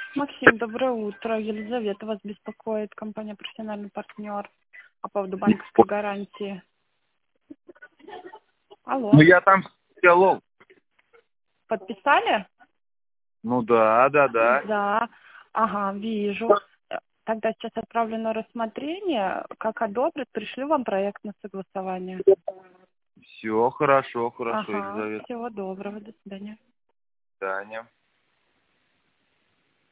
Максим, доброе утро. Елизавета вас беспокоит, компания «Профессиональный партнер» по поводу банковской гарантии. Алло. Ну, я там алло. Подписали? Ну да. Да. Ага, вижу. Тогда сейчас отправлю на рассмотрение. Как одобрят, пришлю вам проект на согласование. Все хорошо, Ага, Елизавета. всего доброго. До свидания. До свидания.